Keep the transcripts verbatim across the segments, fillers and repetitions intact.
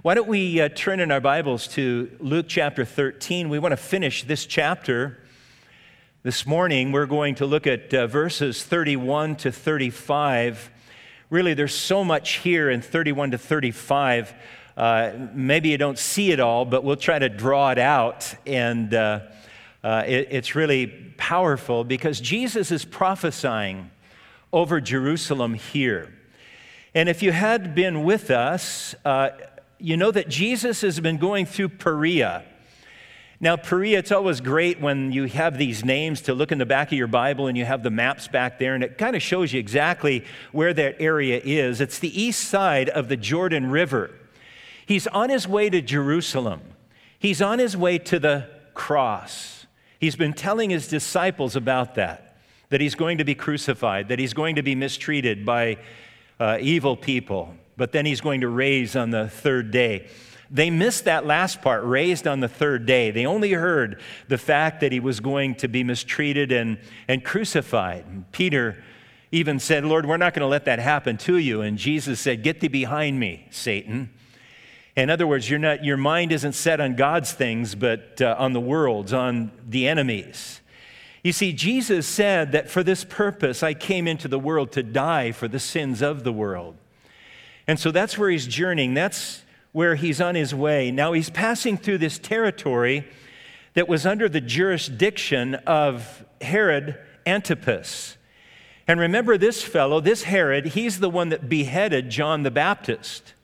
Why don't we uh, turn in our Bibles to Luke chapter thirteen. We want to finish this chapter. This morning, we're going to look at uh, verses thirty-one to thirty-five. Really, there's so much here in thirty-one to thirty-five. Uh, maybe you don't see it all, but we'll try to draw it out. And uh, uh, it, it's really powerful because Jesus is prophesying over Jerusalem here. And if you had been with us, uh, you know that Jesus has been going through Perea. Now, Perea, it's always great when you have these names to look in the back of your Bible and you have the maps back there, and it kind of shows you exactly where that area is. It's the east side of the Jordan River. He's on his way to Jerusalem. He's on his way to the cross. He's been telling his disciples about that, that he's going to be crucified, that he's going to be mistreated by uh, evil people, but then he's going to raise on the third day. They missed that last part, raised on the third day. They only heard the fact that he was going to be mistreated and, and crucified. And Peter even said, Lord, we're not going to let that happen to you. And Jesus said, get thee behind me, Satan. In other words, you're not, your mind isn't set on God's things, but uh, on the world's, on the enemies. You see, Jesus said that for this purpose, I came into the world to die for the sins of the world. And so that's where he's journeying. That's where he's on his way. Now he's passing through this territory that was under the jurisdiction of Herod Antipas. And remember this fellow, this Herod, he's the one that beheaded John the Baptist.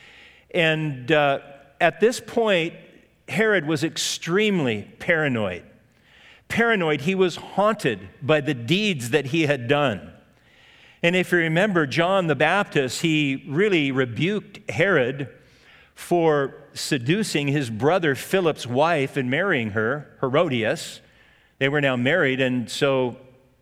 And uh, at this point, Herod was extremely paranoid. Paranoid, he was haunted by the deeds that he had done. And if you remember, John the Baptist, he really rebuked Herod for seducing his brother Philip's wife and marrying her, Herodias. They were now married, and so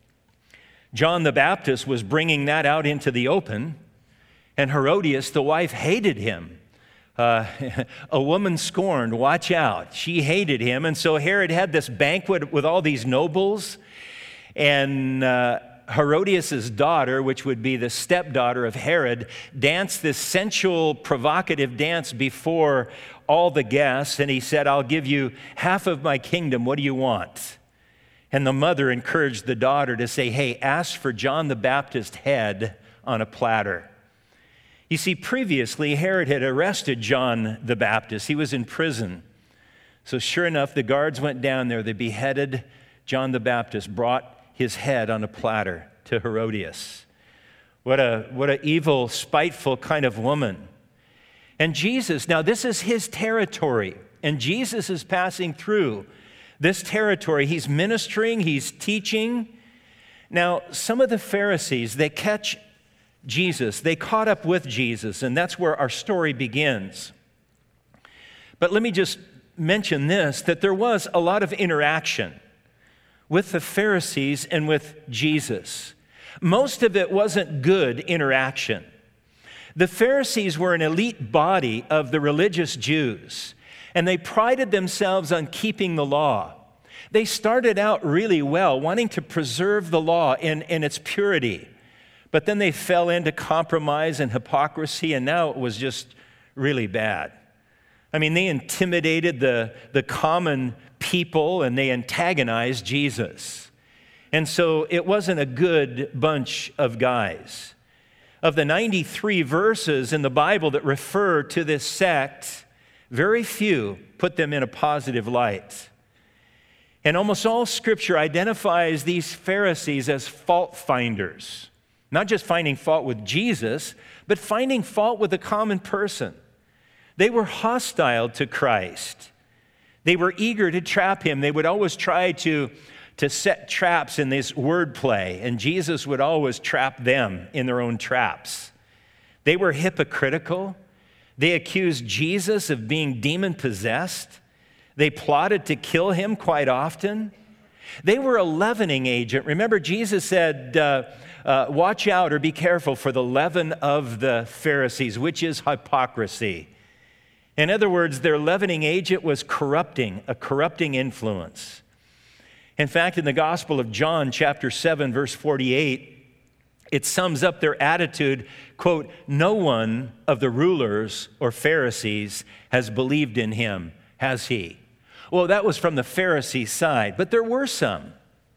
John the Baptist was bringing that out into the open, and Herodias, the wife, hated him. Uh, a woman scorned, watch out. She hated him, and so Herod had this banquet with all these nobles, and uh, Herodias' daughter, which would be the stepdaughter of Herod, danced this sensual, provocative dance before all the guests, and he said, I'll give you half of my kingdom. What do you want? And the mother encouraged the daughter to say, hey, ask for John the Baptist's head on a platter. You see, previously, Herod had arrested John the Baptist. He was in prison. So sure enough, the guards went down there. They beheaded John the Baptist, brought his head on a platter to Herodias. What a what a evil, spiteful kind of woman. And Jesus, now this is his territory, and Jesus is passing through this territory. He's ministering, he's teaching. Now, some of the Pharisees, they catch Jesus. They caught up with Jesus, and that's where our story begins. But let me just mention this, that there was a lot of interaction with the Pharisees and with Jesus. Most of it wasn't good interaction. The Pharisees were an elite body of the religious Jews, and they prided themselves on keeping the law. They started out really well, wanting to preserve the law in, in its purity, but then they fell into compromise and hypocrisy, and now it was just really bad. I mean, they intimidated the, the common people, and they antagonized Jesus. And so it wasn't a good bunch of guys. Of the ninety-three verses in the Bible that refer to this sect, very few put them in a positive light. And almost all Scripture identifies these Pharisees as fault finders. Not just finding fault with Jesus, but finding fault with the common person. They were hostile to Christ. They were eager to trap him. They would always try to, to set traps in this wordplay, and Jesus would always trap them in their own traps. They were hypocritical. They accused Jesus of being demon-possessed. They plotted to kill him quite often. They were a leavening agent. Remember, Jesus said, uh, uh, watch out or be careful for the leaven of the Pharisees, which is hypocrisy. In other words, their leavening agent was corrupting, a corrupting influence. In fact, in the Gospel of John, chapter seven, verse forty-eight, It sums up their attitude, quote, "No one of the rulers or Pharisees has believed in him, has he?" Well, that was from the Pharisee side, but there were some.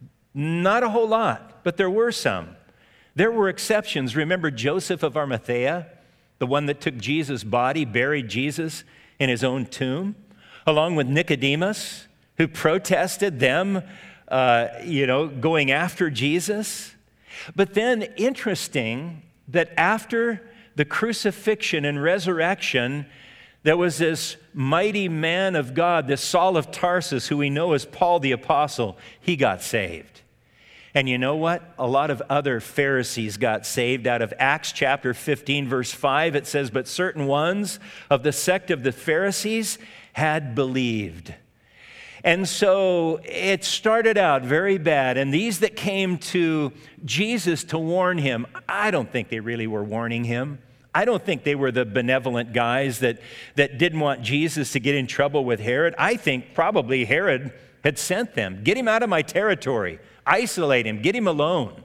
Not a whole lot, but there were some. There were exceptions. Remember Joseph of Arimathea, the one that took Jesus' body, buried Jesus in his own tomb, along with Nicodemus, who protested them, uh, you know, going after Jesus. But then, interesting that after the crucifixion and resurrection, there was this mighty man of God, this Saul of Tarsus, who we know as Paul the Apostle. He got saved. And you know what? A lot of other Pharisees got saved. Out of Acts chapter fifteen, verse five, it says, "But certain ones of the sect of the Pharisees had believed." And so it started out very bad. And these that came to Jesus to warn him, I don't think they really were warning him. I don't think they were the benevolent guys that, that didn't want Jesus to get in trouble with Herod. I think probably Herod had sent them. Get him out of my territory. Isolate him. Get him alone.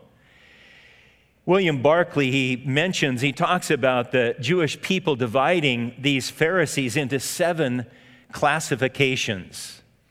William Barclay, he mentions, he talks about the Jewish people dividing these Pharisees into seven classifications.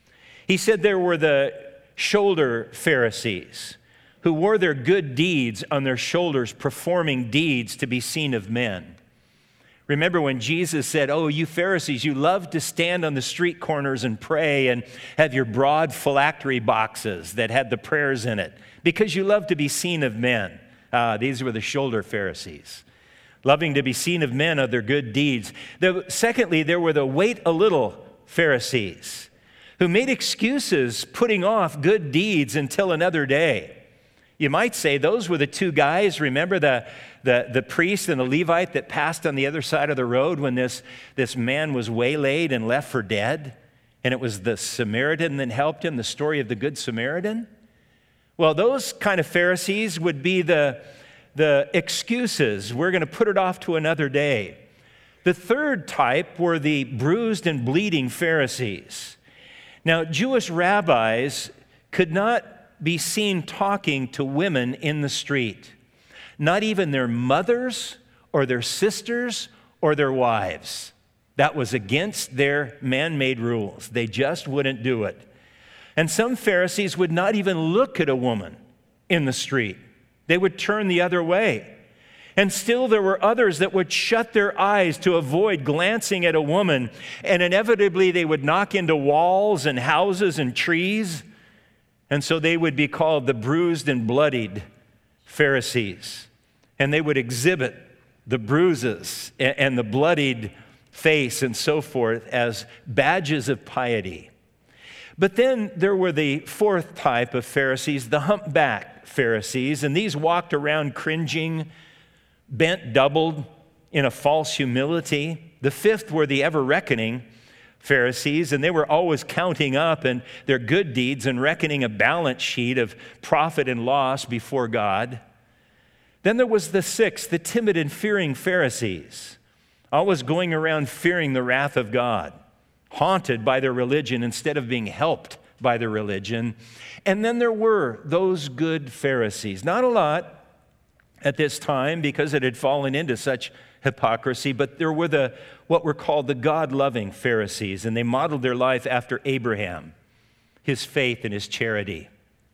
He said there were the shoulder Pharisees who wore their good deeds on their shoulders, performing deeds to be seen of men. Remember when Jesus said, "Oh, you Pharisees, you love to stand on the street corners and pray and have your broad phylactery boxes that had the prayers in it because you love to be seen of men." Uh, these were the shoulder Pharisees, loving to be seen of men of their good deeds. The, secondly, there were the wait a little Pharisees, who made excuses putting off good deeds until another day. You might say those were the two guys, remember the, the, the priest and the Levite that passed on the other side of the road when this, this man was waylaid and left for dead? And it was the Samaritan that helped him, the story of the Good Samaritan? Well, those kind of Pharisees would be the, the excuses. We're going to put it off to another day. The third type were the bruised and bleeding Pharisees. Now, Jewish rabbis could not be seen talking to women in the street, not even their mothers or their sisters or their wives. That was against their man-made rules. They just wouldn't do it. And some Pharisees would not even look at a woman in the street. They would turn the other way. And still there were others that would shut their eyes to avoid glancing at a woman, and inevitably they would knock into walls and houses and trees, and so they would be called the bruised and bloodied Pharisees. And they would exhibit the bruises and the bloodied face and so forth as badges of piety. But then there were the fourth type of Pharisees, the humpback Pharisees, and these walked around cringing, bent doubled in a false humility. The fifth were the ever-reckoning Pharisees, and they were always counting up and their good deeds and reckoning a balance sheet of profit and loss before God. Then there was the sixth, the timid and fearing Pharisees, always going around fearing the wrath of God, haunted by their religion instead of being helped by their religion. And then there were those good Pharisees, not a lot at this time because it had fallen into such hypocrisy, but there were the what were called the God-loving Pharisees, and they modeled their life after Abraham, his faith and his charity.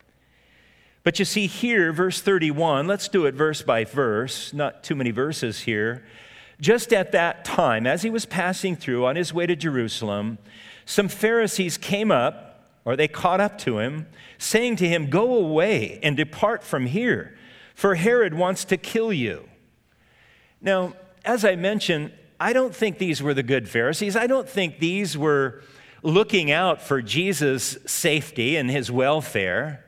But you see here, verse thirty-one, let's do it verse by verse, not too many verses here. Just at that time, as he was passing through on his way to Jerusalem, some Pharisees came up, or they caught up to him, saying to him, "Go away and depart from here, for Herod wants to kill you." Now, as I mentioned, I don't think these were the good Pharisees. I don't think these were looking out for Jesus' safety and his welfare,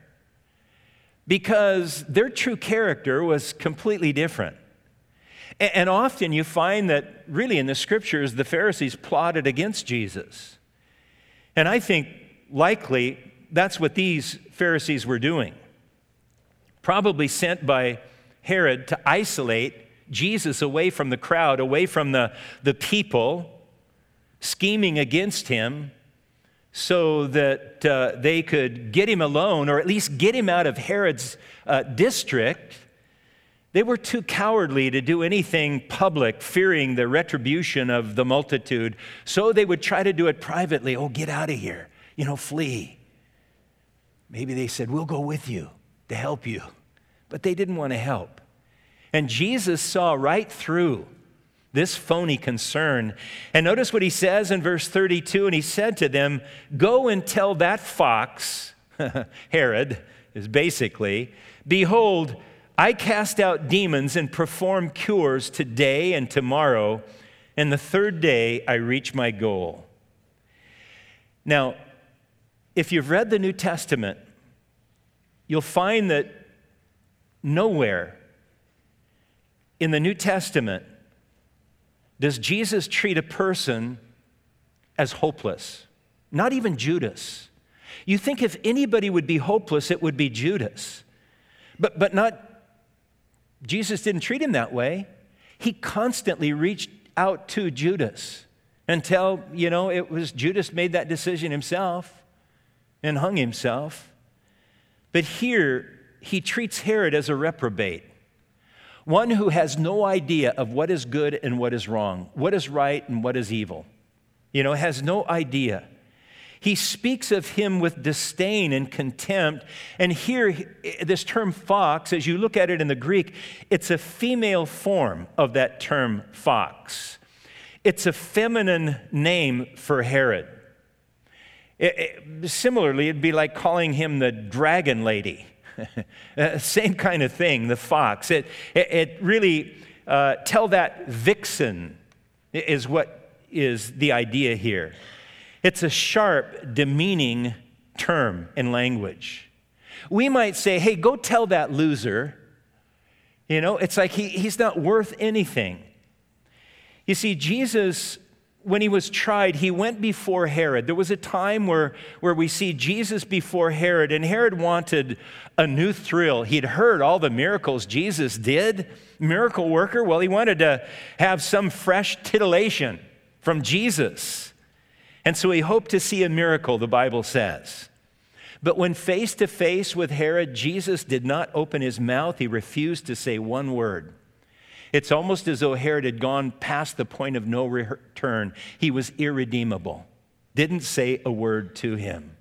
because their true character was completely different. And often you find that really in the scriptures, the Pharisees plotted against Jesus. And I think likely that's what these Pharisees were doing. Probably sent by Herod to isolate Jesus away from the crowd, away from the, the people, scheming against him so that uh, they could get him alone, or at least get him out of Herod's uh, district, They were too cowardly to do anything public, fearing the retribution of the multitude. So they would try to do it privately. Oh, get out of here. You know, flee. Maybe they said, we'll go with you to help you. But they didn't want to help. And Jesus saw right through this phony concern. And notice what he says in verse thirty-two. And he said to them, go and tell that fox, Herod is basically, behold, I cast out demons and perform cures today and tomorrow, and the third day I reach my goal. Now, if you've read the New Testament, you'll find that nowhere in the New Testament does Jesus treat a person as hopeless. Not even Judas. You think if anybody would be hopeless, it would be Judas. But, but not Jesus didn't treat him that way. He constantly reached out to Judas until, you know, it was Judas made that decision himself and hung himself. But here, he treats Herod as a reprobate, one who has no idea of what is good and what is wrong, what is right and what is evil. You know, has no idea. He speaks of him with disdain and contempt. And here, this term fox, as you look at it in the Greek, it's a female form of that term fox. It's a feminine name for Herod. It, it, similarly, it'd be like calling him the dragon lady. Same kind of thing, the fox. It, it, it really, uh, tell that vixen is what is the idea here. It's a sharp, demeaning term in language. We might say, hey, go tell that loser. You know, it's like he, he's not worth anything. You see, Jesus, when he was tried, he went before Herod. There was a time where, where we see Jesus before Herod, and Herod wanted a new thrill. He'd heard all the miracles Jesus did, miracle worker. Well, he wanted to have some fresh titillation from Jesus. And so he hoped to see a miracle, the Bible says. But when face to face with Herod, Jesus did not open his mouth. He refused to say one word. It's almost as though Herod had gone past the point of no return. He was irredeemable. Didn't say a word to him.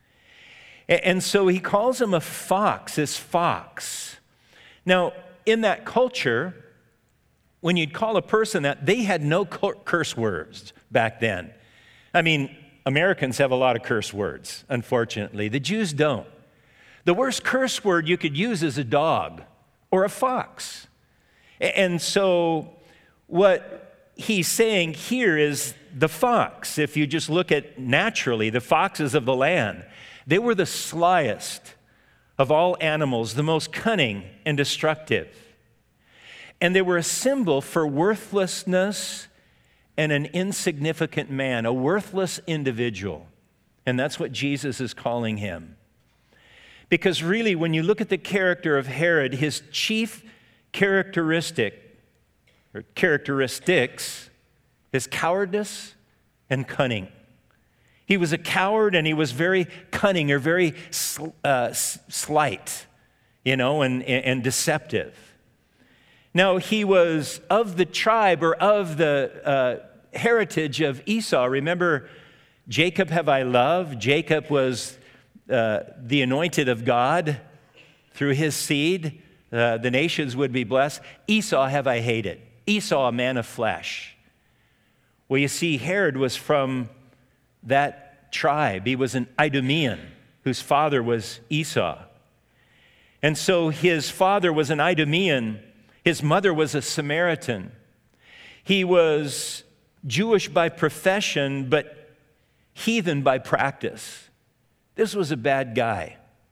And so he calls him a fox, this fox. Now, in that culture, when you'd call a person that, they had no curse words back then. I mean, Americans have a lot of curse words, unfortunately. The Jews don't. The worst curse word you could use is a dog or a fox. And so what he's saying here is the fox. If you just look at naturally, the foxes of the land, they were the slyest of all animals, the most cunning and destructive. And they were a symbol for worthlessness and an insignificant man, a worthless individual. And that's what Jesus is calling him. Because really, when you look at the character of Herod, his chief characteristic, or characteristics, is cowardice and cunning. He was a coward and he was very cunning or very sl- uh, slight, you know, and, and deceptive. Now, he was of the tribe or of the uh, heritage of Esau. Remember, Jacob have I loved. Jacob was uh, the anointed of God. Through his seed, uh, the nations would be blessed. Esau have I hated. Esau, a man of flesh. Well, you see, Herod was from that tribe. He was an Idumean whose father was Esau. And so his father was an Idumean. His mother was a Samaritan. He was Jewish by profession, but heathen by practice. This was a bad guy.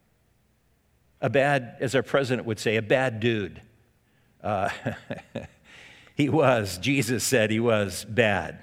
A bad, as our president would say, a bad dude. Uh, he was, Jesus said he was bad.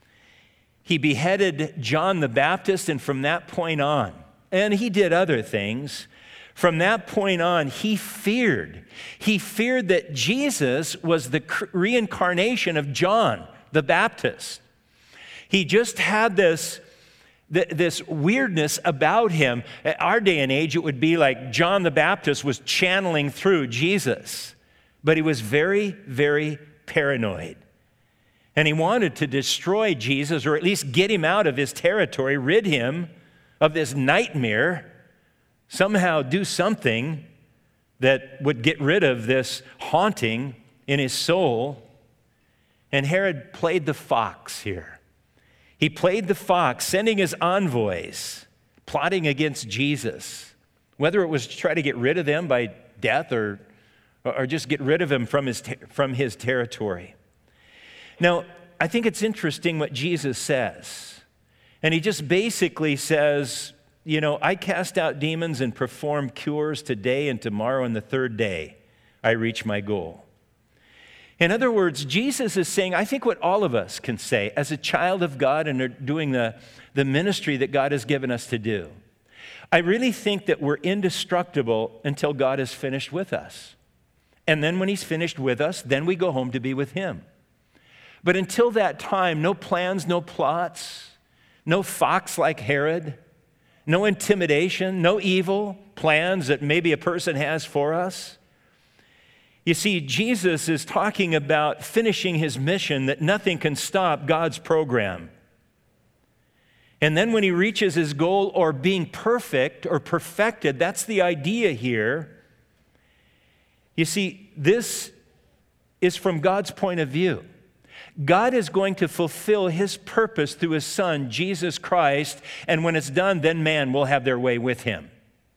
He beheaded John the Baptist, and from that point on, and he did other things, from that point on, he feared. He feared that Jesus was the reincarnation of John the Baptist. He just had this, this weirdness about him. At our day and age, it would be like John the Baptist was channeling through Jesus. but he was very, very paranoid. And he wanted to destroy Jesus, or at least get him out of his territory, rid him of this nightmare, somehow do something that would get rid of this haunting in his soul. And Herod played the fox here. He played the fox, sending his envoys, plotting against Jesus, whether it was to try to get rid of them by death or, or just get rid of him from his, from his territory. Now, I think it's interesting what Jesus says. And he just basically says, you know, I cast out demons and perform cures today and tomorrow, and the third day I reach my goal. In other words, Jesus is saying, I think what all of us can say as a child of God and are doing the, the ministry that God has given us to do. I really think that we're indestructible until God is finished with us. And then when he's finished with us, then we go home to be with him. But until that time, no plans, no plots, no fox like Herod, no intimidation, no evil plans that maybe a person has for us. You see, Jesus is talking about finishing his mission, that nothing can stop God's program. And then when he reaches his goal, or being perfect or perfected, that's the idea here. You see, this is from God's point of view. God is going to fulfill his purpose through his Son, Jesus Christ, and when it's done, then man will have their way with him.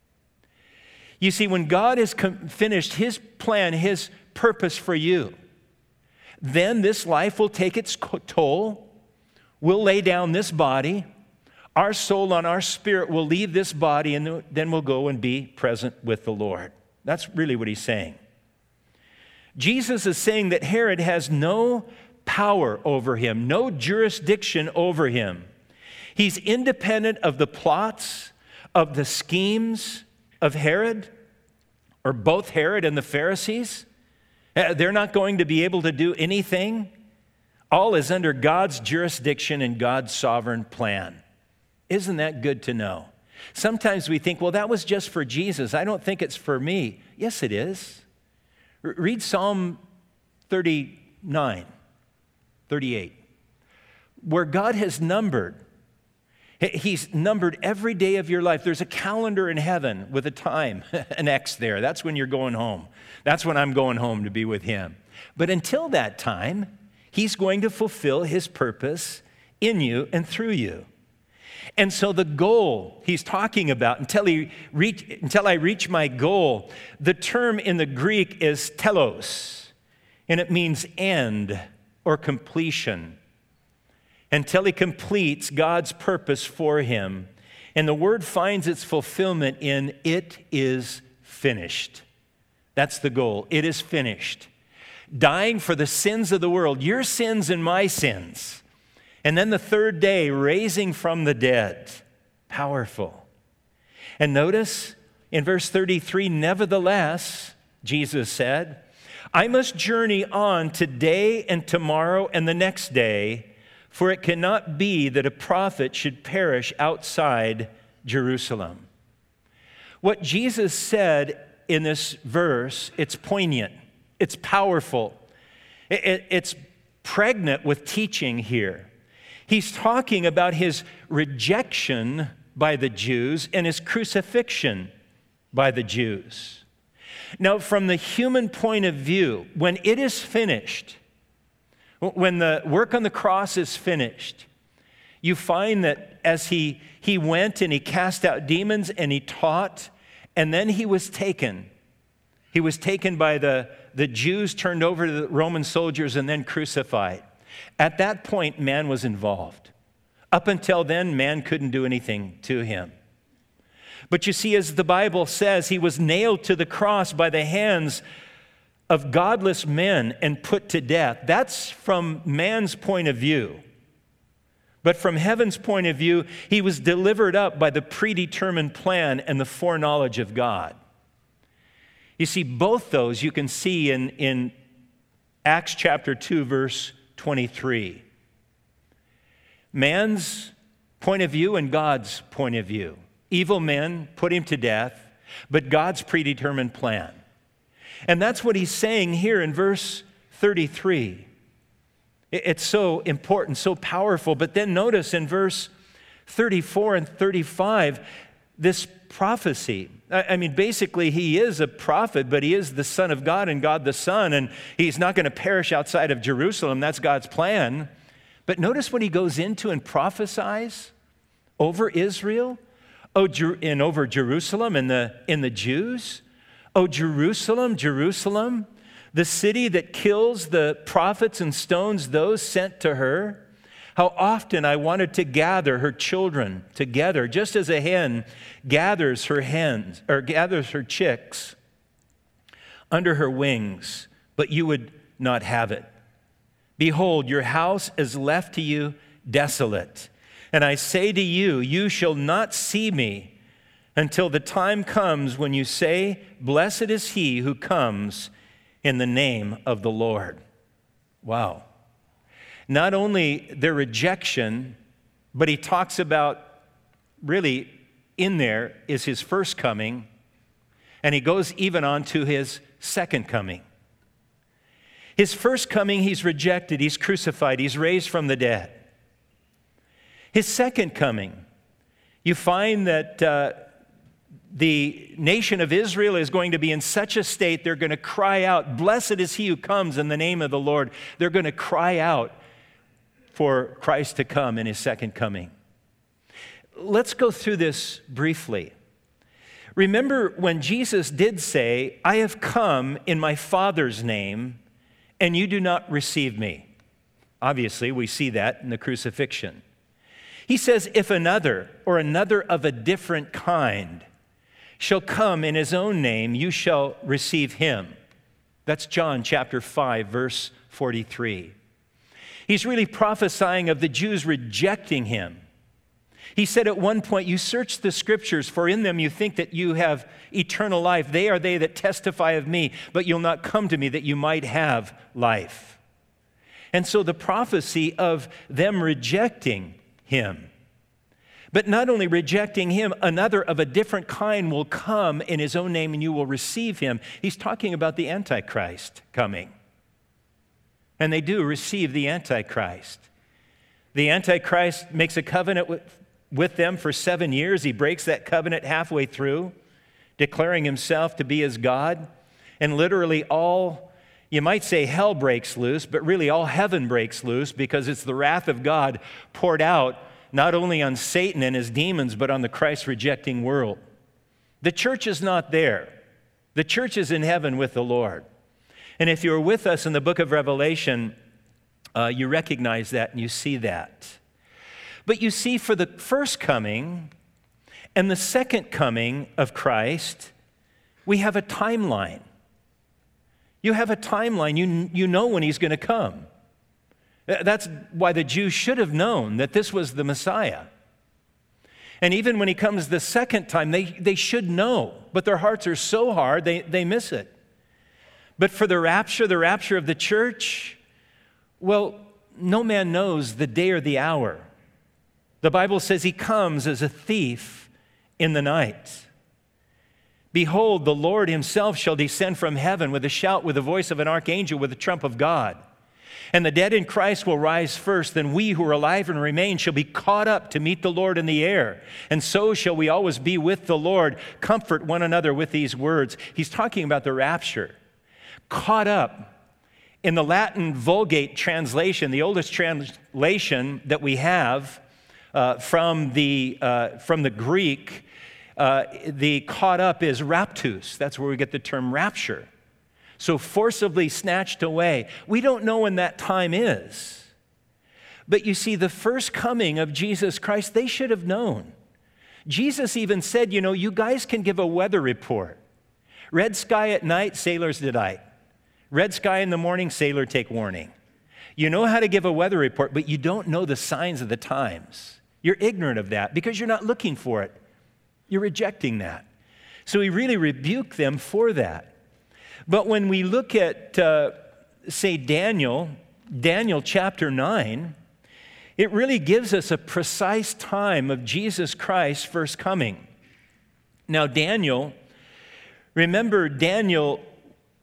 You see, when God has com- finished his plan, his purpose for you, then this life will take its toll. We'll lay down this body. Our soul and our spirit will leave this body, and then we'll go and be present with the Lord. That's really what he's saying. Jesus is saying that Herod has no power over him, no jurisdiction over him. He's independent of the plots, of the schemes of Herod, or both Herod and the Pharisees. They're not going to be able to do anything. All is under God's jurisdiction and God's sovereign plan. Isn't that good to know? Sometimes we think, well, that was just for Jesus. I don't think it's for me. Yes, it is. Read Psalm thirty-nine, thirty-eight, where God has numbered. He's numbered every day of your life. There's a calendar in heaven with a time, an X there. That's when you're going home. That's when I'm going home to be with him. But until that time, he's going to fulfill his purpose in you and through you. And so the goal he's talking about, until, he reach, until I reach my goal, the term in the Greek is telos, and it means end or completion. Until he completes God's purpose for him. And the word finds its fulfillment in it is finished. That's the goal. It is finished. Dying for the sins of the world, your sins and my sins. And then the third day, raising from the dead. Powerful. And notice in verse thirty-three, nevertheless, Jesus said, I must journey on today and tomorrow and the next day, for it cannot be that a prophet should perish outside Jerusalem. What Jesus said in this verse, it's poignant, it's powerful, it, it's pregnant with teaching here. He's talking about his rejection by the Jews and his crucifixion by the Jews. Now, from the human point of view, when it is finished, when the work on the cross is finished, you find that as he, he went and he cast out demons and he taught, and then he was taken. He was taken by the, the Jews, turned over to the Roman soldiers, and then crucified. At that point, man was involved. Up until then, man couldn't do anything to him. But you see, as the Bible says, he was nailed to the cross by the hands of godless men and put to death. That's from man's point of view. But from heaven's point of view, he was delivered up by the predetermined plan and the foreknowledge of God. You see, both those you can see in, in Acts chapter two, verse twenty-three. Man's point of view and God's point of view. Evil men put him to death, but God's predetermined plan. And that's what he's saying here in verse thirty-three. It's so important, so powerful. But then notice in verse thirty-four and thirty-five, this prophecy. I mean, basically, he is a prophet, but he is the Son of God and God the Son, and he's not going to perish outside of Jerusalem. That's God's plan. But notice what he goes into and prophesies over Israel, oh, and over Jerusalem and the, and the Jews. Oh, Jerusalem, Jerusalem, the city that kills the prophets and stones those sent to her. How often I wanted to gather her children together, just as a hen gathers her hens or gathers her chicks under her wings, but you would not have it. Behold, your house is left to you desolate. And I say to you, you shall not see me until the time comes when you say, blessed is he who comes in the name of the Lord. Wow. Not only their rejection, but he talks about, really in there is his first coming, and he goes even on to his second coming. His first coming, he's rejected, he's crucified, he's raised from the dead. His second coming, you find that uh, the nation of Israel is going to be in such a state, they're going to cry out, blessed is he who comes in the name of the Lord. They're going to cry out for Christ to come in his second coming. Let's go through this briefly. Remember when Jesus did say, I have come in my Father's name, and you do not receive me. Obviously, we see that in the crucifixion. He says, if another or another of a different kind shall come in his own name, you shall receive him. That's John chapter five, verse forty-three. He's really prophesying of the Jews rejecting him. He said at one point, you search the scriptures, for in them you think that you have eternal life. They are they that testify of me, but you'll not come to me that you might have life. And so the prophecy of them rejecting him, but not only rejecting him, another of a different kind will come in his own name and you will receive him. He's talking about the Antichrist coming. And they do receive the Antichrist. The Antichrist makes a covenant with, with them for seven years. He breaks that covenant halfway through, declaring himself to be his God. And literally all, you might say hell breaks loose, but really all heaven breaks loose because it's the wrath of God poured out not only on Satan and his demons, but on the Christ-rejecting world. The church is not there. The church is in heaven with the Lord. And if you're with us in the book of Revelation, uh, you recognize that and you see that. But you see, for the first coming and the second coming of Christ, we have a timeline. You have a timeline. You, you know when he's going to come. That's why the Jews should have known that this was the Messiah. And even when he comes the second time, they, they should know, but their hearts are so hard, they, they miss it. But for the rapture, the rapture of the church, well, no man knows the day or the hour. The Bible says he comes as a thief in the night. Behold, the Lord himself shall descend from heaven with a shout, with the voice of an archangel, with the trump of God. And the dead in Christ will rise first, then we who are alive and remain shall be caught up to meet the Lord in the air. And so shall we always be with the Lord. Comfort one another with these words. He's talking about the rapture. Caught up. In the Latin Vulgate translation, the oldest translation that we have uh, from, the, uh, from the Greek, uh, the caught up is raptus. That's where we get the term rapture. So forcibly snatched away. We don't know when that time is. But you see, the first coming of Jesus Christ, they should have known. Jesus even said, you know, you guys can give a weather report. Red sky at night, sailors delight. Red sky in the morning, sailor take warning. You know how to give a weather report, but you don't know the signs of the times. You're ignorant of that because you're not looking for it. You're rejecting that. So he really rebuked them for that. But when we look at, uh, say, Daniel, Daniel chapter nine, it really gives us a precise time of Jesus Christ's first coming. Now, Daniel, remember, Daniel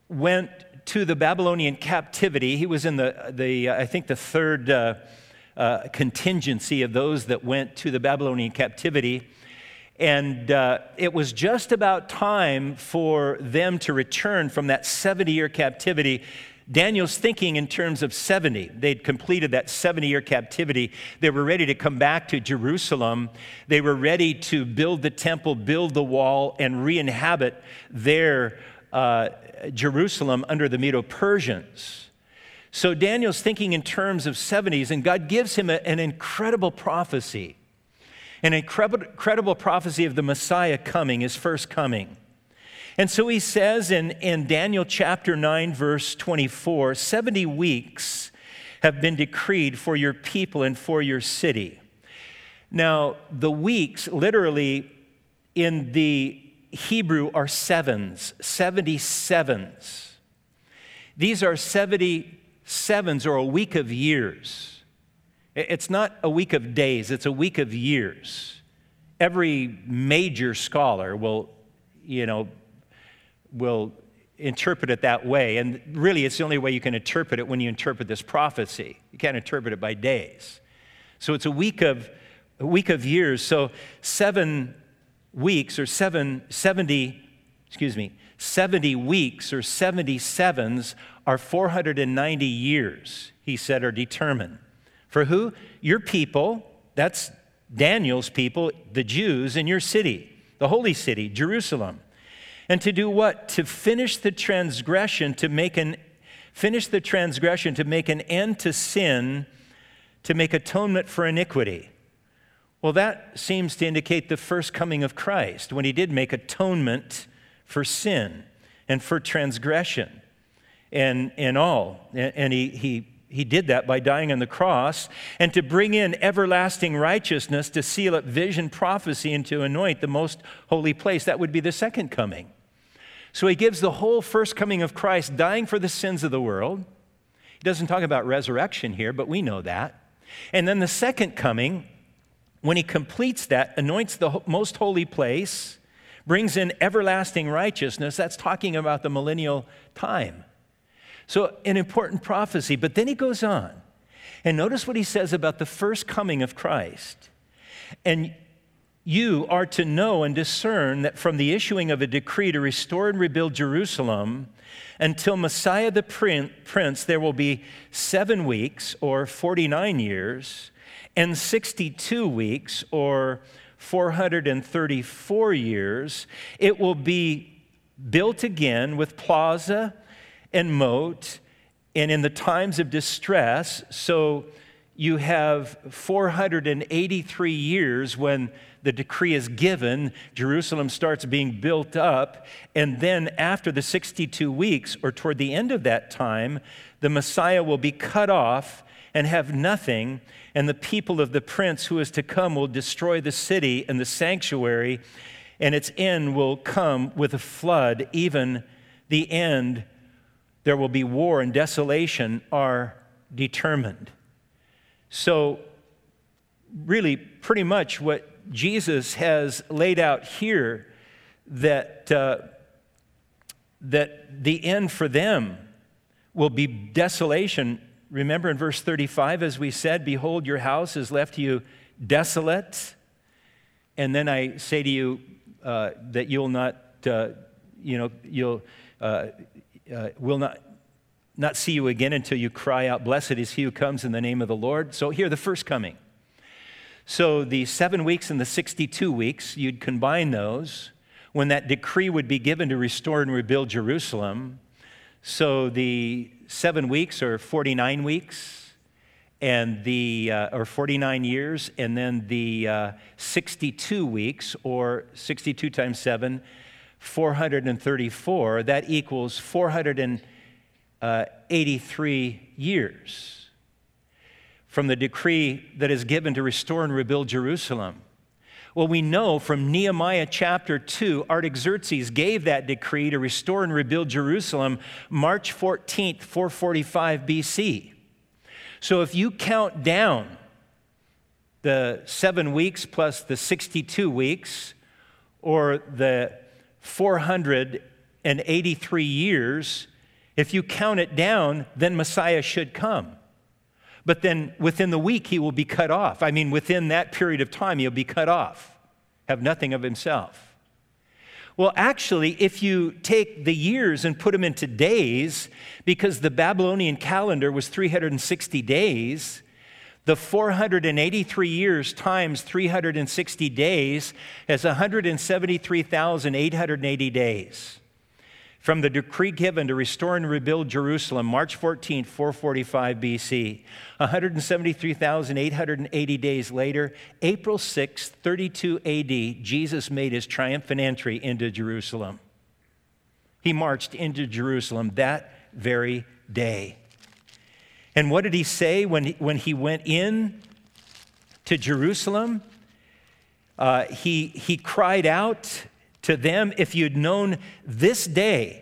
went to the Babylonian captivity. He was in the, the I think, the third uh, uh, contingency of those that went to the Babylonian captivity. And uh, it was just about time for them to return from that seventy-year captivity. Daniel's thinking in terms of seventy. They'd completed that seventy-year captivity. They were ready to come back to Jerusalem. They were ready to build the temple, build the wall, and re-inhabit their uh, Jerusalem under the Medo-Persians. So Daniel's thinking in terms of seventies, and God gives him a, an incredible prophecy. An incredible, incredible prophecy of the Messiah coming, his first coming. And so he says in, in Daniel chapter nine, verse twenty-four, seventy weeks have been decreed for your people and for your city. Now, the weeks literally in the Hebrew are sevens, seventy sevens. These are seventy sevens, or a week of years. It's not a week of days, it's a week of years. Every major scholar will, you know, will interpret it that way. And really, it's the only way you can interpret it when you interpret this prophecy. You can't interpret it by days. So it's a week of a week of years. So seven weeks or seven, seventy, excuse me, seventy weeks or seventy sevens are four hundred ninety years, he said, are determined. For who? Your people, that's Daniel's people, the Jews in your city, the holy city, Jerusalem. And to do what? To finish the transgression, to make an finish the transgression, to make an end to sin, to make atonement for iniquity. Well, that seems to indicate the first coming of Christ, when he did make atonement for sin and for transgression and, and all. And, and he, he He did that by dying on the cross, and to bring in everlasting righteousness, to seal up vision, prophecy, and to anoint the most holy place. That would be the second coming. So he gives the whole first coming of Christ, dying for the sins of the world. He doesn't talk about resurrection here, but we know that. And then the second coming, when he completes that, anoints the most holy place, brings in everlasting righteousness. That's talking about the millennial time. So an important prophecy, but then he goes on. And notice what he says about the first coming of Christ. And you are to know and discern that from the issuing of a decree to restore and rebuild Jerusalem until Messiah the Prince, there will be seven weeks or forty-nine years and sixty-two weeks or four hundred thirty-four years. It will be built again with plaza and moat, and in the times of distress. So you have four hundred eighty-three years when the decree is given, Jerusalem starts being built up, and then after the sixty-two weeks, or toward the end of that time, the Messiah will be cut off and have nothing, and the people of the prince who is to come will destroy the city and the sanctuary, and its end will come with a flood. Even the end, there will be war and desolation are determined. So really, pretty much what Jesus has laid out here, that, uh, that the end for them will be desolation. Remember in verse thirty-five, as we said, behold, your house is left to you desolate. And then I say to you uh, that you'll not, uh, you know, you'll, uh, uh, will not, not see you again until you cry out, blessed is he who comes in the name of the Lord. So here, the first coming. So the seven weeks and the sixty-two weeks, you'd combine those when that decree would be given to restore and rebuild Jerusalem. So the seven weeks are forty-nine weeks, and the uh, or forty-nine years, and then the uh, sixty-two weeks, or sixty-two times seven, four hundred thirty-four. That equals four hundred eighty-three years from the decree that is given to restore and rebuild Jerusalem. Well, we know from Nehemiah chapter two, Artaxerxes gave that decree to restore and rebuild Jerusalem March fourteenth, four forty-five B C. So if you count down the seven weeks plus the sixty-two weeks, or the four hundred eighty-three years, If you count it down, then Messiah should come. But then within the week, he will be cut off. I mean, within that period of time, he'll be cut off, have nothing of himself. Well, actually, if you take the years and put them into days, because the Babylonian calendar was three hundred sixty days, the four hundred eighty-three years times three hundred sixty days is one hundred seventy-three thousand eight hundred eighty days. From the decree given to restore and rebuild Jerusalem, March fourteenth, four forty-five B C, one hundred seventy-three thousand eight hundred eighty days later, April sixth, thirty-two A D, Jesus made his triumphant entry into Jerusalem. He marched into Jerusalem that very day. And what did he say when he, when he went in to Jerusalem? Uh, he, he cried out to them, if you'd known this day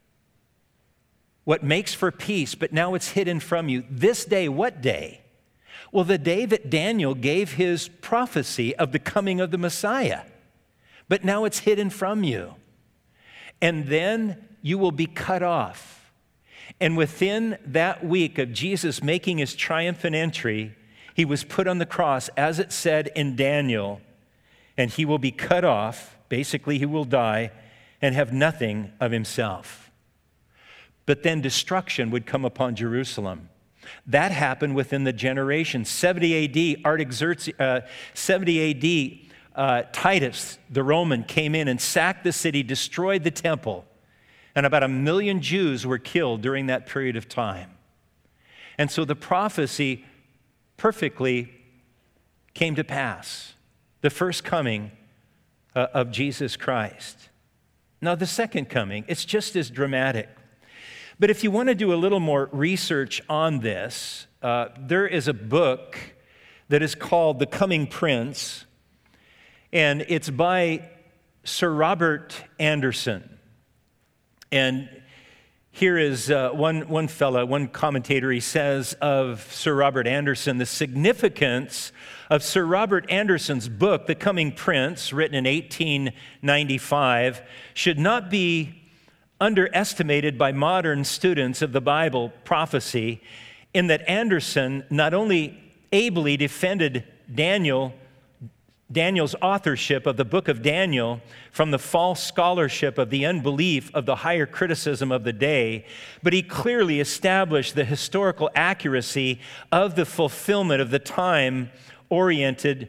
what makes for peace, but now it's hidden from you. This day, what day? Well, the day that Daniel gave his prophecy of the coming of the Messiah. But now it's hidden from you. And then you will be cut off. And within that week of Jesus making his triumphant entry, he was put on the cross, as it said in Daniel, and he will be cut off. Basically, he will die and have nothing of himself. But then destruction would come upon Jerusalem. That happened within the generation. seventy A D, Artaxerxes, uh, seventy A D, uh, Titus, the Roman, came in and sacked the city, destroyed the temple, and about a million Jews were killed during that period of time. And so the prophecy perfectly came to pass. The first coming Uh, of Jesus Christ. Now, the second coming, it's just as dramatic. But if you want to do a little more research on this, uh, there is a book that is called The Coming Prince, and it's by Sir Robert Anderson. And here is uh, one, one fella, one commentator, he says of Sir Robert Anderson, the significance of Sir Robert Anderson's book, The Coming Prince, written in eighteen ninety-five, should not be underestimated by modern students of the Bible prophecy, in that Anderson not only ably defended Daniel Daniel's authorship of the book of Daniel from the false scholarship of the unbelief of the higher criticism of the day, but he clearly established the historical accuracy of the fulfillment of the time-oriented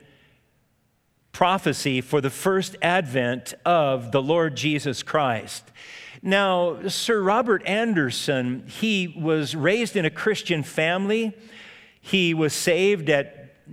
prophecy for the first advent of the Lord Jesus Christ. Now, Sir Robert Anderson, he was raised in a Christian family. He was saved at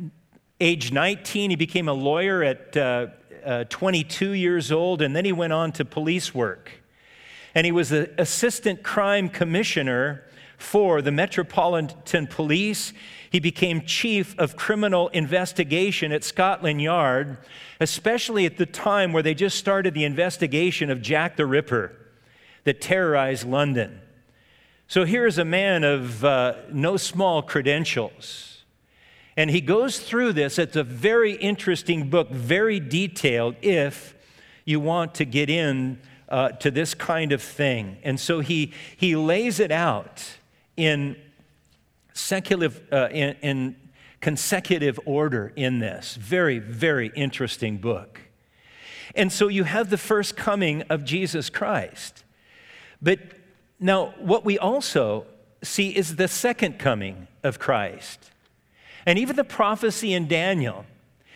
age nineteen, he became a lawyer at uh, uh, twenty-two years old, and then he went on to police work. And he was the assistant crime commissioner for the Metropolitan Police. He became chief of criminal investigation at Scotland Yard, especially at the time where they just started the investigation of Jack the Ripper that terrorized London. So here's a man of uh, no small credentials. And he goes through this. It's a very interesting book, very detailed if you want to get in uh, to this kind of thing. And so he, he lays it out in, secular, uh, in, in consecutive order in this. Very, very interesting book. And so you have the first coming of Jesus Christ. But now what we also see is the second coming of Christ. And even the prophecy in Daniel,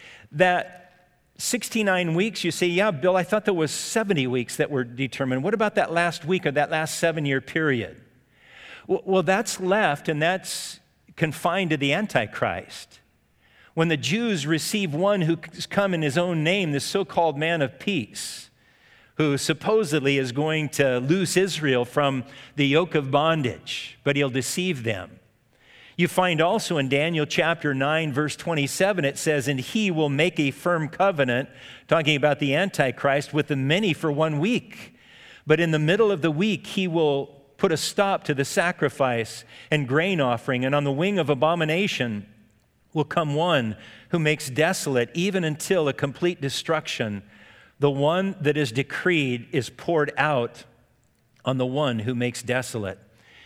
that sixty-nine weeks, you say, yeah, Bill, I thought there was seventy weeks that were determined. What about that last week or that last seven-year period? Well, that's left, and that's confined to the Antichrist. When the Jews receive one who's come in his own name, the so-called man of peace, who supposedly is going to loose Israel from the yoke of bondage, but he'll deceive them. You find also in Daniel chapter nine, verse twenty-seven, it says, and he will make a firm covenant, talking about the Antichrist, with the many for one week. But in the middle of the week, he will put a stop to the sacrifice and grain offering, and on the wing of abomination will come one who makes desolate, even until a complete destruction. The one that is decreed is poured out on the one who makes desolate.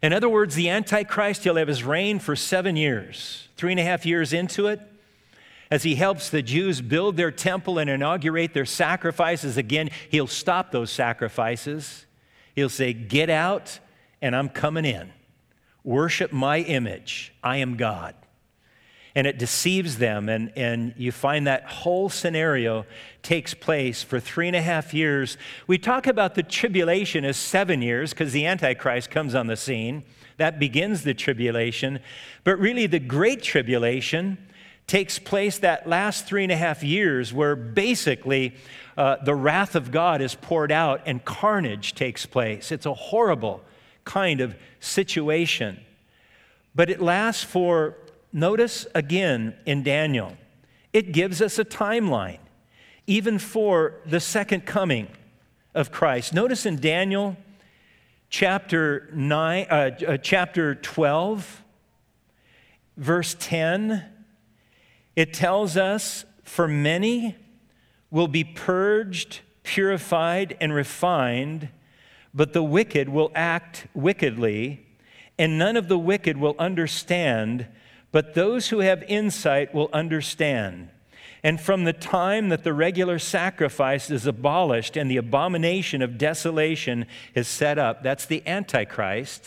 In other words, the Antichrist, he'll have his reign for seven years, three and a half years into it, as he helps the Jews build their temple and inaugurate their sacrifices. Again, he'll stop those sacrifices. He'll say, get out, and I'm coming in. Worship my image. I am God. And it deceives them, and, and you find that whole scenario takes place for three and a half years. We talk about the tribulation as seven years because the Antichrist comes on the scene. That begins the tribulation. But really the Great Tribulation takes place that last three and a half years where basically uh, the wrath of God is poured out and carnage takes place. It's a horrible kind of situation. But it lasts for, notice again in Daniel, it gives us a timeline, even for the second coming of Christ. Notice in Daniel chapter nine, uh, uh, chapter twelve, verse ten, it tells us, for many will be purged, purified, and refined, but the wicked will act wickedly, and none of the wicked will understand, but those who have insight will understand. And from the time that the regular sacrifice is abolished and the abomination of desolation is set up, that's the Antichrist,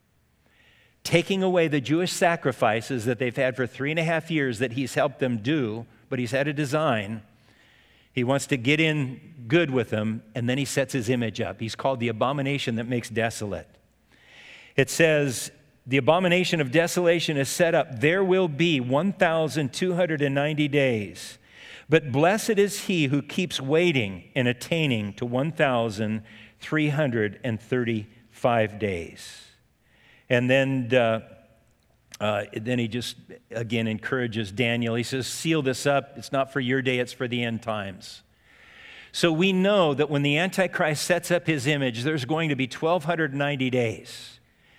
taking away the Jewish sacrifices that they've had for three and a half years that he's helped them do, but he's had a design. He wants to get in good with them, and then he sets his image up. He's called the abomination that makes desolate. It says, the abomination of desolation is set up. There will be one thousand two hundred ninety days. But blessed is he who keeps waiting and attaining to one thousand three hundred thirty-five days. And then, uh, uh, then he just, again, encourages Daniel. He says, seal this up. It's not for your day, it's for the end times. So we know that when the Antichrist sets up his image, there's going to be twelve ninety days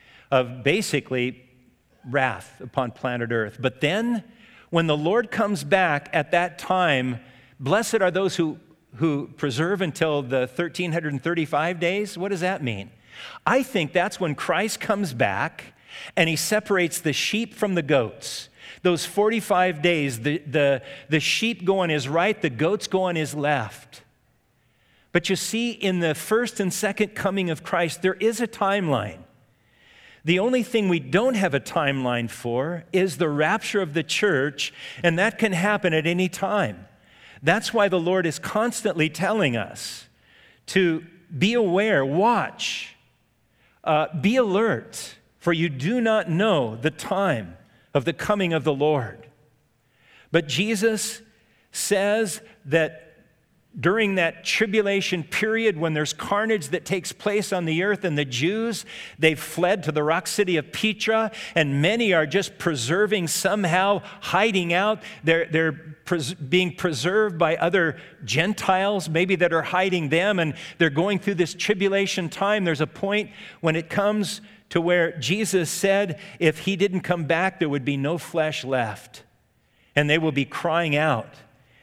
of basically wrath upon planet Earth. But then, when the Lord comes back at that time, blessed are those who, who preserve until the one thousand three hundred thirty-five days. What does that mean? I think that's when Christ comes back and he separates the sheep from the goats. Those forty-five days, the, the, the sheep go on his right, the goats go on his left. But you see, in the first and second coming of Christ, there is a timeline. The only thing we don't have a timeline for is the rapture of the church, and that can happen at any time. That's why the Lord is constantly telling us to be aware, watch, uh, be alert, for you do not know the time of the coming of the Lord. But Jesus says that during that tribulation period when there's carnage that takes place on the earth, and the Jews, they've fled to the rock city of Petra, and many are just preserving somehow, hiding out. They're, they're pres- being preserved by other Gentiles, maybe that are hiding them, and they're going through this tribulation time. There's a point when it comes to where Jesus said if he didn't come back, there would be no flesh left, and they will be crying out.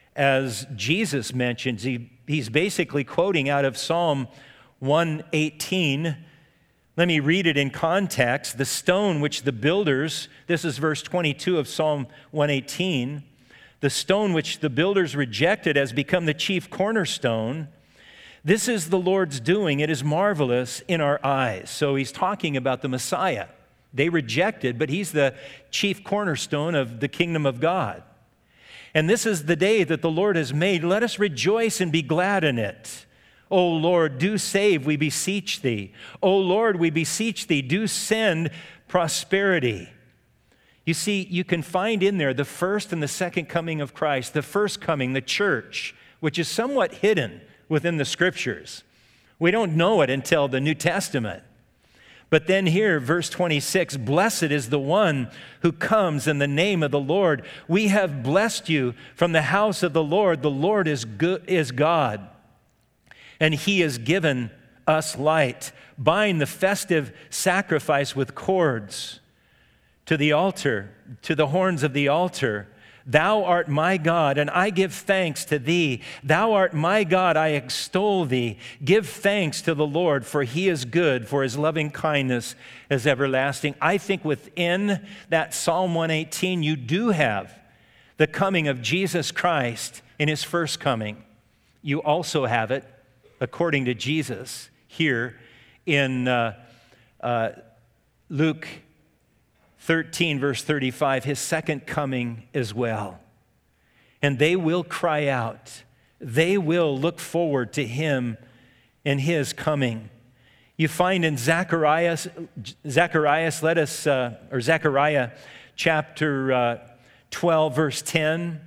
As Jesus mentions, he, he's basically quoting out of Psalm one eighteen. Let me read it in context. The stone which the builders, this is verse twenty-two of Psalm one eighteen, the stone which the builders rejected has become the chief cornerstone. This is the Lord's doing. It is marvelous in our eyes. So he's talking about the Messiah. They rejected, but he's the chief cornerstone of the kingdom of God. And this is the day that the Lord has made. Let us rejoice and be glad in it. O Lord, do save, we beseech thee. O Lord, we beseech thee, do send prosperity. You see, you can find in there the first and the second coming of Christ. The first coming, the church, which is somewhat hidden within the scriptures. We don't know it until the New Testament. But then here, verse twenty-six, blessed is the one who comes in the name of the Lord. We have blessed you from the house of the Lord. The Lord is good, is God, and he has given us light. Bind the festive sacrifice with cords to the altar, to the horns of the altar, Thou art my God, and I give thanks to thee. Thou art my God, I extol thee. Give thanks to the Lord, for he is good, for his loving kindness is everlasting. I think within that Psalm one eighteen, you do have the coming of Jesus Christ in his first coming. You also have it, according to Jesus, here in uh, uh, Luke thirteen, verse thirty-five, his second coming as well. And they will cry out. They will look forward to him and his coming. You find in Zacharias, Zacharias, let us, uh, or Zechariah chapter uh, twelve, verse ten,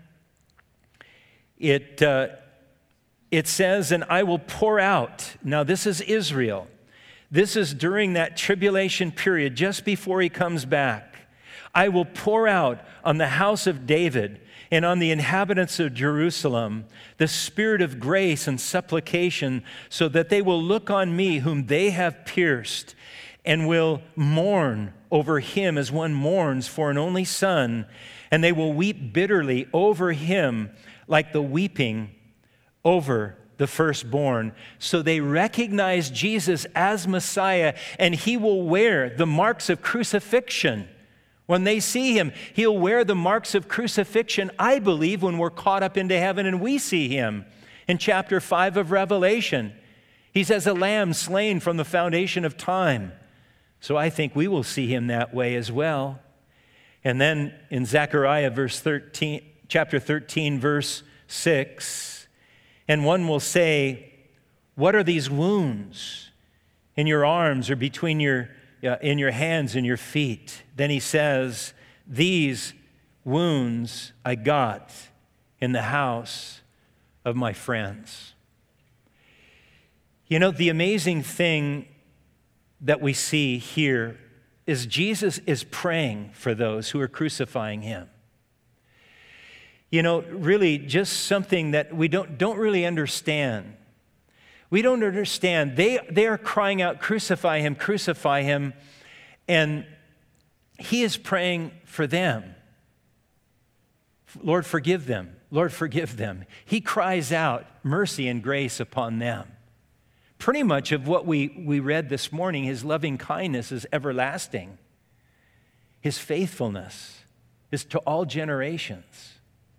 it, uh, it says, and I will pour out. Now this is Israel. This is during that tribulation period, just before he comes back. I will pour out on the house of David and on the inhabitants of Jerusalem the spirit of grace and supplication, so that they will look on me whom they have pierced, and will mourn over him as one mourns for an only son, and they will weep bitterly over him like the weeping over the firstborn. So they recognize Jesus as Messiah, and he will wear the marks of crucifixion. When they see him, he'll wear the marks of crucifixion, I believe, when we're caught up into heaven and we see him. In chapter five of Revelation, he's as a lamb slain from the foundation of time. So I think we will see him that way as well. And then in Zechariah verse thirteen, chapter thirteen, verse six, and one will say, what are these wounds in your arms or between your uh, in your hands and your feet? Then he says, these wounds I got in the house of my friends. You know, the amazing thing that we see here is Jesus is praying for those who are crucifying him. You know, really just something that we don't, don't really understand. We don't understand. They, they are crying out, crucify him, crucify him. And he is praying for them. Lord, forgive them. Lord, forgive them. He cries out mercy and grace upon them. Pretty much of what we, we read this morning, his loving kindness is everlasting. His faithfulness is to all generations.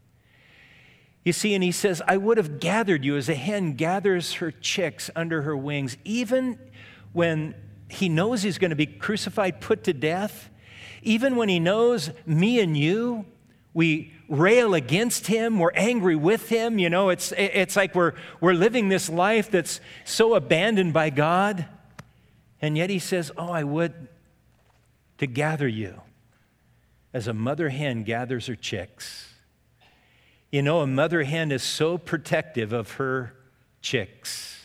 You see, and he says, I would have gathered you as a hen gathers her chicks under her wings. Even when he knows he's going to be crucified, put to death, even when he knows me and you, we rail against him, we're angry with him. You know, it's, it's like we're, we're living this life that's so abandoned by God. And yet he says, oh, I would to gather you as a mother hen gathers her chicks. You know, a mother hen is so protective of her chicks.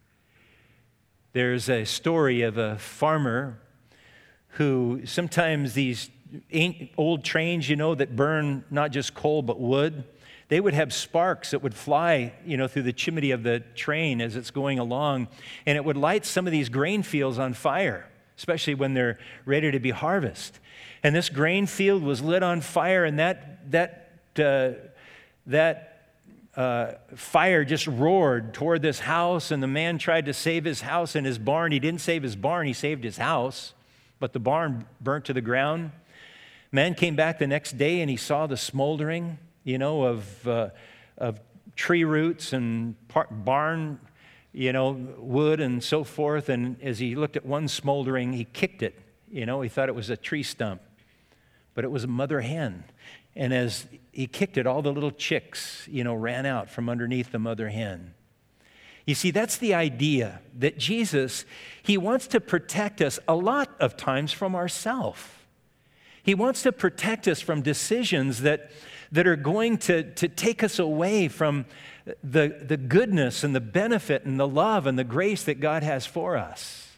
There's a story of a farmer who sometimes these old trains, you know, that burn not just coal but wood, they would have sparks that would fly, you know, through the chimney of the train as it's going along, and it would light some of these grain fields on fire, especially when they're ready to be harvested. And this grain field was lit on fire, and that that uh, that uh, fire just roared toward this house, and the man tried to save his house and his barn. He didn't save his barn, he saved his house, but the barn burnt to the ground. Man came back the next day and he saw the smoldering, you know, of uh, of tree roots and par- barn, you know, wood and so forth. And as he looked at one smoldering, he kicked it. You know, he thought it was a tree stump, but it was a mother hen. And as he kicked it, all the little chicks, you know, ran out from underneath the mother hen. You see, that's the idea that Jesus, he wants to protect us a lot of times from ourselves. He wants to protect us from decisions that, that are going to, to take us away from the, the goodness and the benefit and the love and the grace that God has for us.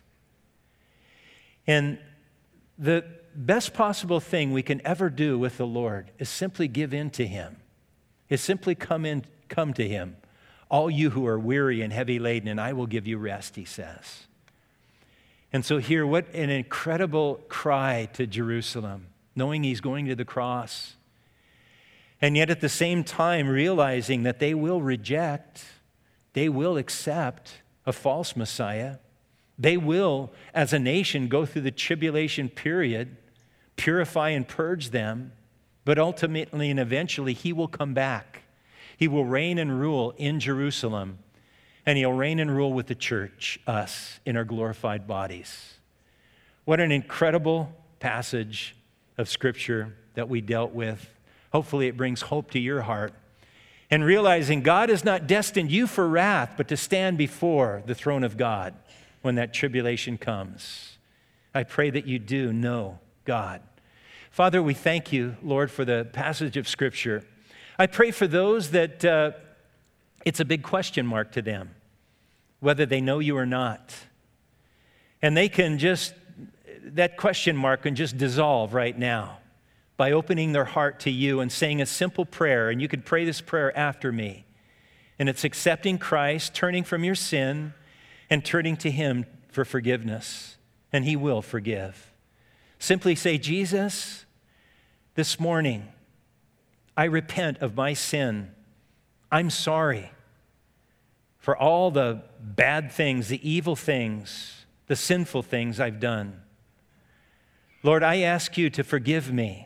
And the best possible thing we can ever do with the Lord is simply give in to him. Is simply come in, come to him. All you who are weary and heavy laden, and I will give you rest, he says. And so here, what an incredible cry to Jerusalem, knowing he's going to the cross. And yet at the same time realizing that they will reject, they will accept a false Messiah. They will, as a nation, go through the tribulation period, purify and purge them, but ultimately and eventually he will come back. He will reign and rule in Jerusalem, and he'll reign and rule with the church, us, in our glorified bodies. What an incredible passage of Scripture that we dealt with. Hopefully it brings hope to your heart. And realizing God has not destined you for wrath, but to stand before the throne of God when that tribulation comes. I pray that you do know God. Father, we thank you, Lord, for the passage of Scripture. I pray for those that uh, it's a big question mark to them, whether they know you or not. And they can just, that question mark can just dissolve right now by opening their heart to you and saying a simple prayer. And you could pray this prayer after me. And it's accepting Christ, turning from your sin, and turning to him for forgiveness. And he will forgive. Simply say, Jesus, this morning, I repent of my sin. I'm sorry for all the bad things, the evil things, the sinful things I've done. Lord, I ask you to forgive me.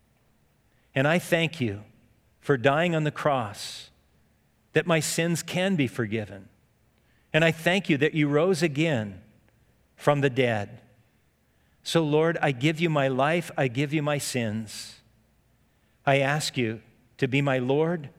And I thank you for dying on the cross, that my sins can be forgiven. And I thank you that you rose again from the dead. So, Lord, I give you my life, I give you my sins. I ask you to be my Lord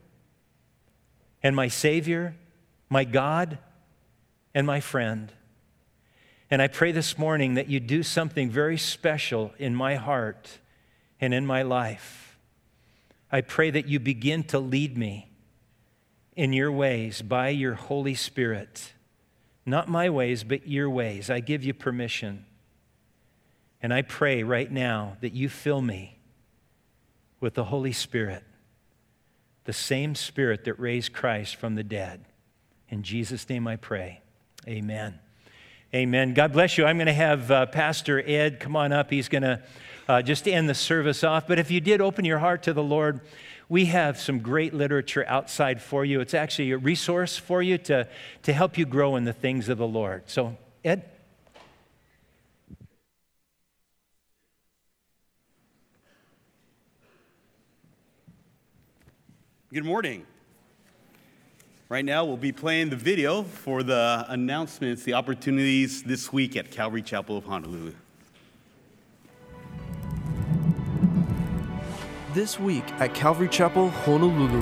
and my Savior, my God and my friend. And I pray this morning that you do something very special in my heart and in my life. I pray that you begin to lead me in your ways by your Holy Spirit. Not my ways, but your ways. I give you permission. And I pray right now that you fill me with the Holy Spirit, the same Spirit that raised Christ from the dead. In Jesus' name I pray. Amen. Amen. God bless you. I'm going to have uh, Pastor Ed come on up. He's going to uh, just end the service off. But if you did open your heart to the Lord, we have some great literature outside for you. It's actually a resource for you to, to help you grow in the things of the Lord. So, Ed? Good morning. Right now, we'll be playing the video for the announcements, the opportunities this week at Calvary Chapel of Honolulu. This week at Calvary Chapel, Honolulu.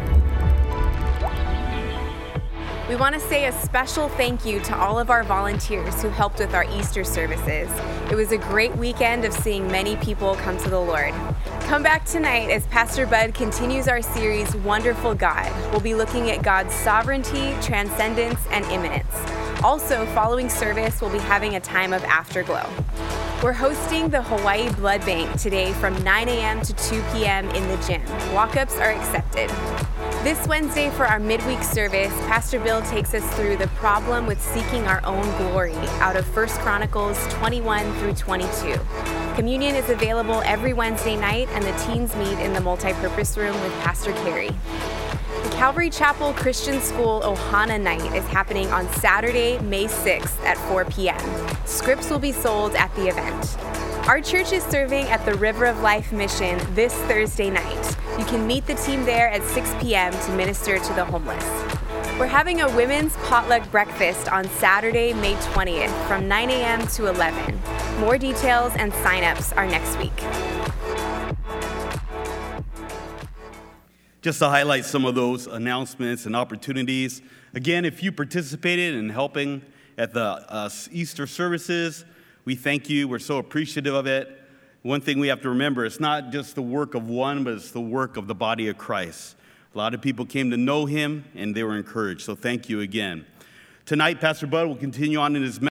We want to say a special thank you to all of our volunteers who helped with our Easter services. It was a great weekend of seeing many people come to the Lord. Come back tonight as Pastor Bud continues our series, Wonderful God. We'll be looking at God's sovereignty, transcendence, and immanence. Also, following service, we'll be having a time of afterglow. We're hosting the Hawaii Blood Bank today from nine a.m. to two p.m. in the gym. Walk-ups are accepted. This Wednesday for our midweek service, Pastor Bill takes us through the problem with seeking our own glory out of First Chronicles twenty-one through twenty-two. Communion is available every Wednesday night, and the teens meet in the multipurpose room with Pastor Carey. The Calvary Chapel Christian School Ohana Night is happening on Saturday, May sixth at four p.m. Scripts will be sold at the event. Our church is serving at the River of Life Mission this Thursday night. You can meet the team there at six p.m. to minister to the homeless. We're having a women's potluck breakfast on Saturday, May twentieth from nine a.m. to eleven. More details and sign-ups are next week. Just to highlight some of those announcements and opportunities. Again, if you participated in helping at the uh, Easter services, we thank you. We're so appreciative of it. One thing we have to remember, it's not just the work of one, but it's the work of the body of Christ. A lot of people came to know him, and they were encouraged. So thank you again. Tonight, Pastor Bud will continue on in his message.